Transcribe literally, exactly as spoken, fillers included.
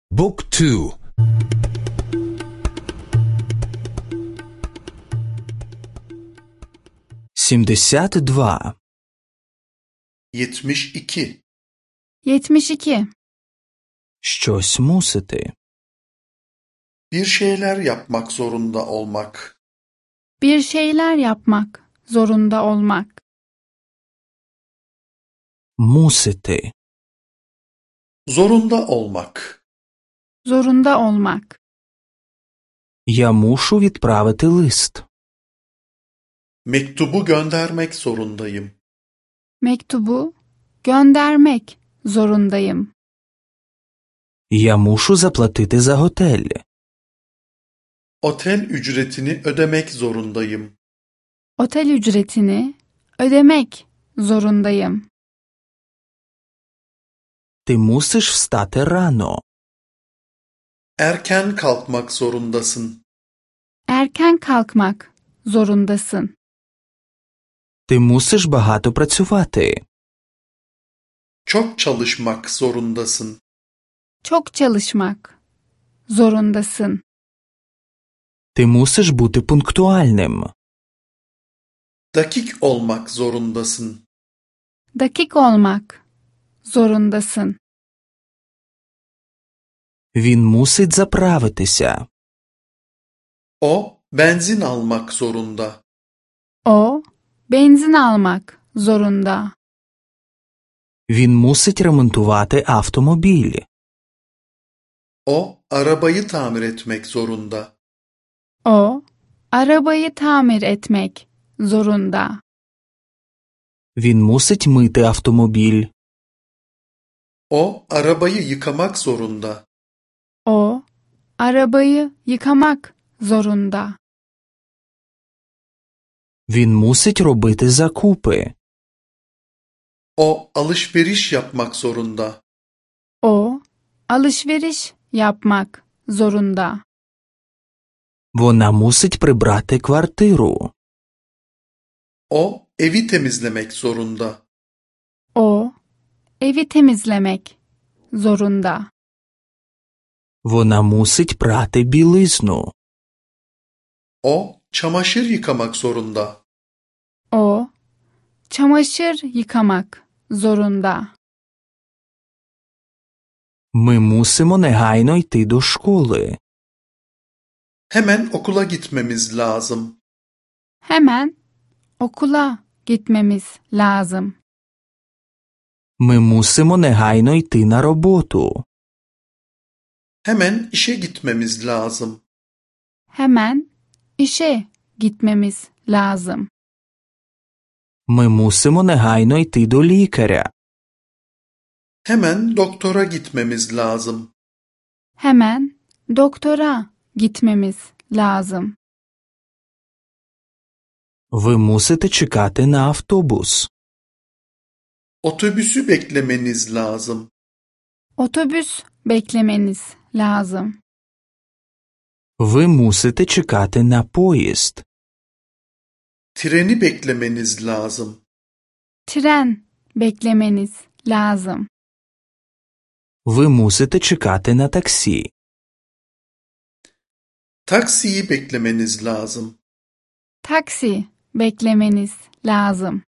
Book two. сімдесят два. Yetmiş iki. yetmiş iki. Щось мусити. Bir şeyler yapmak zorunda olmak. Bir şeyler yapmak zorunda olmak. Мусити. Zorunda olmak. Zorunda olmak. Я мушу відправити лист. Mektubu göndermek zorundayım. Mektubu göndermek zorundayım. Я мушу заплатити за готель. Otel ücretini ödemek zorundayım. Otel ücretini ödemek zorundayım. Ти мусиш встати рано. Erken kalkmak zorundasın. Erken kalkmak zorundasın. Ти мусиш багато працювати. Çok çalışmak zorundasın. Çok çalışmak zorundasın. Ти мусиш бути пунктуальним. Dakik olmak zorundasın. Dakik olmak zorundasın. Він мусить заправитися. O benzin almak zorunda. O benzin almak zorunda. Він мусить ремонтувати автомобіль. O arabayı tamir etmek zorunda. O arabayı tamir etmek zorunda. Він мусить мити автомобіль. O arabayı yıkamak zorunda. O arabayı yıkamak zorunda. Він мусить робити закупи. O alışveriş yapmak zorunda. O alışveriş yapmak zorunda. Вона мусить прибрати квартиру. O evi temizlemek zorunda. O evi temizlemek zorunda. Вона мусить прати білизну. O çamaşır yıkamak zorunda. O çamaşır yıkamak zorunda. Ми мусимо негайно йти до школи. Hemen okula gitmemiz lazım. Hemen okula gitmemiz lazım. Ми мусимо негайно йти на роботу. Hemen işe gitmemiz lazım. Hemen işe gitmemiz lazım. Ми мусимо негайно йти до лікаря. Hemen doktora gitmemiz lazım. Hemen doktora gitmemiz lazım. Ви мусите чекати на автобус. Otobüsü beklemeniz lazım. Otobüs beklemeniz lazım. Ви мусите чекати на поїзд. Treni beklemeniz lazım. Tren beklemeniz lazım. Ви мусите чекати на таксі. Taksiyi beklemeniz lazım. Taksi beklemeniz lazım.